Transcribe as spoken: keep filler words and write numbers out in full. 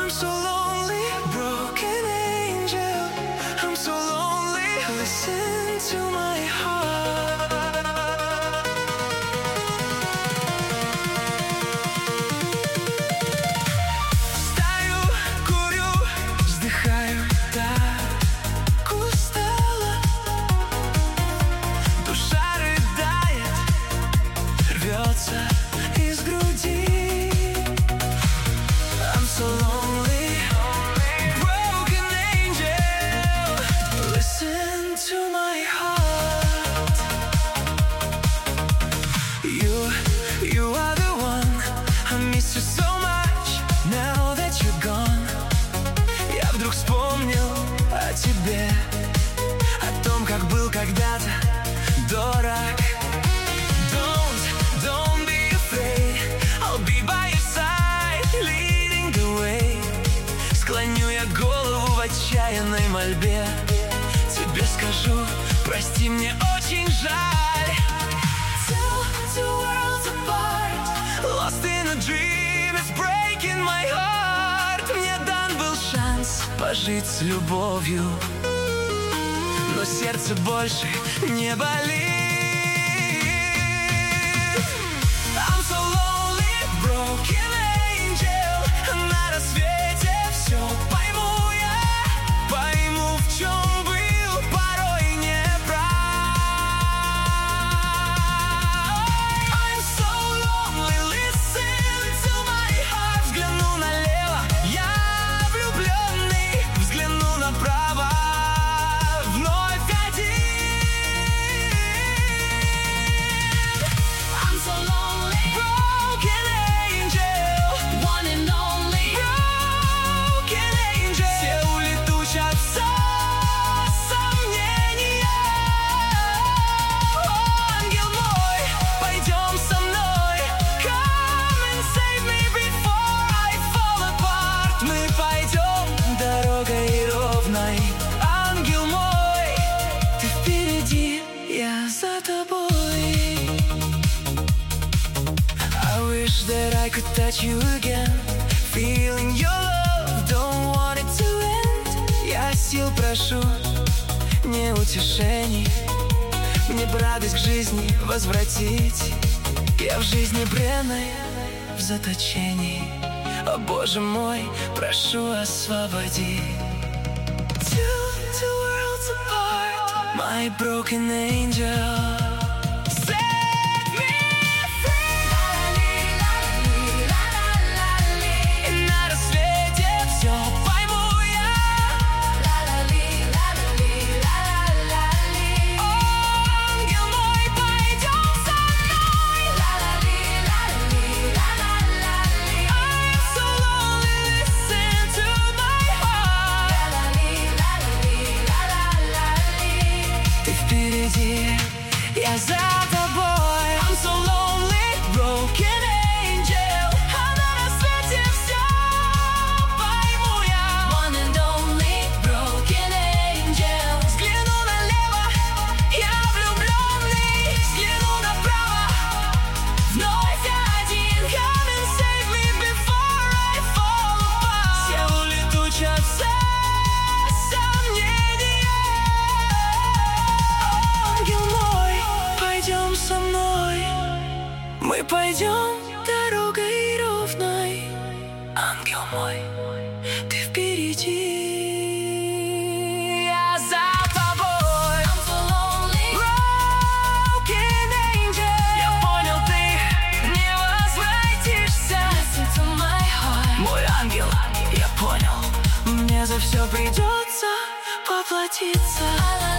I'm so lonely, broken angel. I'm so lonely, listen to my heart. Стою, курю, вздыхаю, так устала. Душа рыдает, рвется из груди. I'm so lonely, broken angel. Listen to my heart. You, you are the one. I miss you so much now that you're gone. Я вдруг вспомнил о тебе, о том, как был когда-то дорог. Don't, don't be afraid, I'll be by your side, leading the way. Склоню я голову в отчаянной мольбе. Тебе скажу, прости, мне очень жаль. Two, two worlds apart, lost in a dream, it's breaking my heart. Мне дан был шанс пожить с любовью, но сердце больше не болит. I'm so lonely, broken angel. На рассвете все пойму я, пойму, в чем был порой неправ. I'm so lonely, listen to my heart. Взгляну налево, я влюбленный, взгляну направо, вновь один. I'm so lonely, broken angel, one and only, broken angel. Все улетучатся сомнения. О, ангел мой, пойдем со мной. Come and save me before I fall apart. Мы пойдем дорогой ровной. Ангел мой, ты впереди, я за тобой. I wish that I could touch you again. Feeling your love, don't want it to end. Я сил прошу, не утешений, мне бы радость к жизни возвратить. Я в жизни бренной, в заточении. О, Боже мой, прошу, освободи. Two, two worlds apart, my broken angel. Я за тобой. I'm so lonely, broken angel. А на рассвете все пойму я. One and only, broken angel. Взгляну налево, я влюбленный, взгляну направо, вновь один. Come and save me before I fall apart. Все улетучатся сомнения. Ангел мой, пойдем со мной. Мы пойдем дорогой ровной. Ангел мой, ты впереди, я за тобой. I'm so lonely, broken angel. Я понял, ты не возвратишься. Listen to my heart. Мой ангел, я понял, мне за все придется поплатиться.